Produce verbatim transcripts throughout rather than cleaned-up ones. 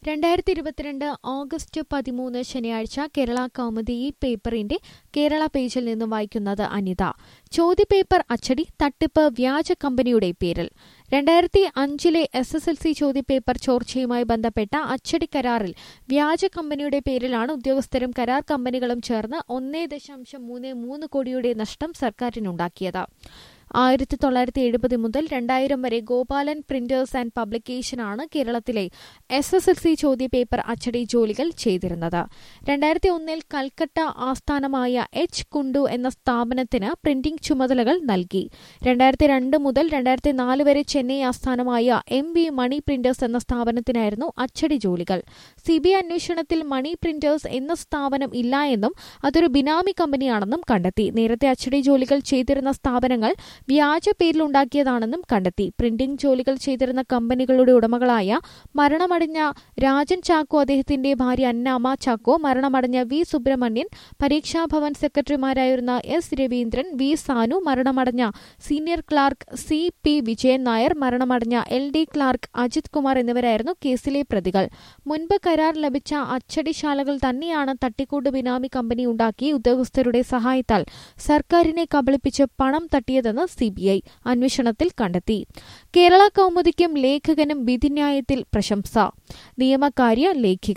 രണ്ടായിരത്തി ഇരുപത്തിരണ്ട് ഓഗസ്റ്റ് പതിമൂന്ന് ശനിയാഴ്ച കേരള കൗമുദി ഈ പേപ്പറിന്റെ കേരള പേജിൽ നിന്നും വായിക്കുന്നത് അനിത. ചോദ്യപേപ്പർ അച്ചടി തട്ടിപ്പ് വ്യാജ കമ്പനിയുടെ പേരിൽ. രണ്ടായിരത്തി അഞ്ചിലെ എസ് എസ് എൽ സി ചോദ്യപേപ്പർ ചോർച്ചയുമായി ബന്ധപ്പെട്ട അച്ചടി കരാറിൽ വ്യാജ കമ്പനിയുടെ പേരിലാണ് ഉദ്യോഗസ്ഥരും കരാർ കമ്പനികളും ചേർന്ന് ഒന്നേ ദശാംശം മൂന്ന് മൂന്ന് കോടിയുടെ നഷ്ടം സർക്കാരിനുണ്ടാക്കിയത്. ആയിരത്തി തൊള്ളായിരത്തി എഴുപത് മുതൽ രണ്ടായിരം വരെ ഗോപാലൻ പ്രിന്റേഴ്സ് ആൻഡ് പബ്ലിക്കേഷനാണ് കേരളത്തിലെ എസ് എസ് എൽ സി ചോദ്യപേപ്പർ അച്ചടി ജോലികൾ ചെയ്തിരുന്നത്. രണ്ടായിരത്തി ഒന്നിൽ കൽക്കട്ട ആസ്ഥാനമായ എച്ച് കുണ്ടു എന്ന സ്ഥാപനത്തിന് പ്രിന്റിംഗ് ചുമതലകൾ നൽകി. രണ്ടായിരത്തി രണ്ട് മുതൽ രണ്ടായിരത്തി നാല് വരെ ചെന്നൈ ആസ്ഥാനമായ എം വി മണി പ്രിന്റേഴ്സ് എന്ന സ്ഥാപനത്തിനായിരുന്നു അച്ചടി ജോലികൾ. സി ബി ഐ അന്വേഷണത്തിൽ മണി പ്രിന്റേഴ്സ് എന്ന സ്ഥാപനം ഇല്ല എന്നും അതൊരു ബിനാമി കമ്പനിയാണെന്നും കണ്ടെത്തി. നേരത്തെ അച്ചടി ജോലികൾ ചെയ്തിരുന്ന സ്ഥാപനങ്ങൾ വ്യാജ പേരിലുണ്ടാക്കിയതാണെന്നും കണ്ടെത്തി. പ്രിന്റിംഗ് ജോലികൾ ചെയ്തിരുന്ന കമ്പനികളുടെ ഉടമകളായ മരണമടഞ്ഞ രാജൻ ചാക്കോ, അദ്ദേഹത്തിന്റെ ഭാര്യ അന്നാമ ചാക്കോ, മരണമടഞ്ഞ വി സുബ്രഹ്മണ്യൻ, പരീക്ഷാഭവൻ സെക്രട്ടറിമാരായിരുന്ന എസ് രവീന്ദ്രൻ, വി സാനു, മരണമടഞ്ഞ senior clerk C P Vijayan Nair, മരണമടഞ്ഞ L D clerk Ajith Kumar എന്നിവരായിരുന്നു കേസിലെ പ്രതികൾ. മുൻപ് കരാർ ലഭിച്ച അച്ചടിശാലകൾ തന്നെയാണ് തട്ടിക്കൂട്ട് ബിനാമി കമ്പനി ഉണ്ടാക്കി ഉദ്യോഗസ്ഥരുടെ സഹായത്താൽ സർക്കാരിനെ കബളിപ്പിച്ച് പണം തട്ടിയതെന്ന് സി ബി ഐ അന്വേഷണത്തിൽ കണ്ടെത്തി. കേരള കൗമുദിക്കും ലേഖകനും വിധിന്യായത്തിൽ പ്രശംസ. നിയമകാര്യ ലേഖിക.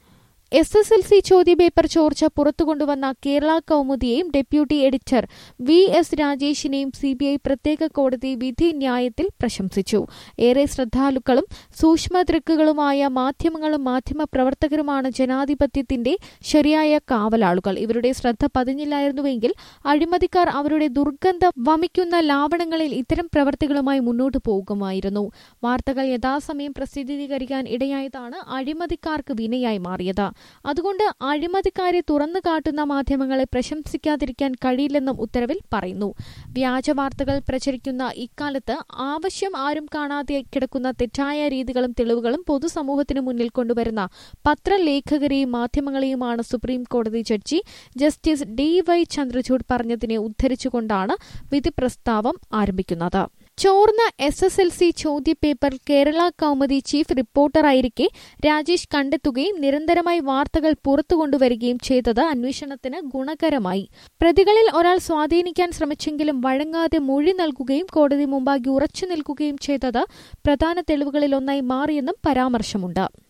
എസ് എസ് എൽ സി ചോദ്യപേപ്പർ ചോർച്ച പുറത്തുകൊണ്ടുവന്ന കേരള കൗമുദിയെയും ഡെപ്യൂട്ടി എഡിറ്റർ വി എസ് രാജേഷിനെയും സി ബി ഐ പ്രത്യേക കോടതി വിധി ന്യായത്തിൽ പ്രശംസിച്ചു. ഏറെ ശ്രദ്ധാലുക്കളും സൂക്ഷ്മദൃക്കുകളുമായ മാധ്യമങ്ങളും മാധ്യമപ്രവർത്തകരുമാണ് ജനാധിപത്യത്തിന്റെ ശരിയായ കാവലാളുകൾ. ഇവരുടെ ശ്രദ്ധ പതിഞ്ഞില്ലായിരുന്നുവെങ്കിൽ അഴിമതിക്കാർ അവരുടെ ദുർഗന്ധം വമിക്കുന്ന ലാവണങ്ങളിൽ ഇത്തരം പ്രവർത്തികളുമായി മുന്നോട്ടു പോകുമായിരുന്നു. വാർത്തകൾ യഥാസമയം പ്രസിദ്ധീകരിക്കാൻ ഇടയായതാണ് അഴിമതിക്കാർക്ക് വിനയായി മാറിയത്. അതുകൊണ്ട് അഴിമതിക്കാരെ തുറന്നു കാട്ടുന്ന മാധ്യമങ്ങളെ പ്രശംസിക്കാതിരിക്കാൻ കഴിയില്ലെന്നും ഉത്തരവിൽ പറയുന്നു. വ്യാജവാർത്തകൾ പ്രചരിക്കുന്ന ഇക്കാലത്ത് ആവശ്യം ആരും കാണാതെ കിടക്കുന്ന തെറ്റായ രീതികളും തെളിവുകളും പൊതുസമൂഹത്തിനു മുന്നിൽ കൊണ്ടുവരുന്ന പത്രലേഖകരെയും മാധ്യമങ്ങളെയുമാണ് സുപ്രീം കോടതി ജഡ്ജി ജസ്റ്റിസ് ഡി വൈ ചന്ദ്രചൂഡ് പറഞ്ഞതിനെ ഉദ്ധരിച്ചുകൊണ്ടാണ് വിധി പ്രസ്താവം ആരംഭിക്കുന്നത്. ചോർന്ന എസ് എസ് എൽ സി ചോദ്യപേപ്പർ കേരള കൗമുദി ചീഫ് റിപ്പോർട്ടറായിരിക്കെ രാജേഷ് കണ്ടെത്തുകയും നിരന്തരമായി വാർത്തകൾ പുറത്തുകൊണ്ടുവരികയും ചെയ്തത് അന്വേഷണത്തിന് ഗുണകരമായി. പ്രതികളിൽ ഒരാൾ സ്വാധീനിക്കാൻ ശ്രമിച്ചെങ്കിലും വഴങ്ങാതെ മൊഴി നൽകുകയും കോടതി മുമ്പാകെ ഉറച്ചു നിൽക്കുകയും ചെയ്തത് പ്രധാന തെളിവുകളിലൊന്നായി മാറിയെന്നും പരാമർശമുണ്ട്.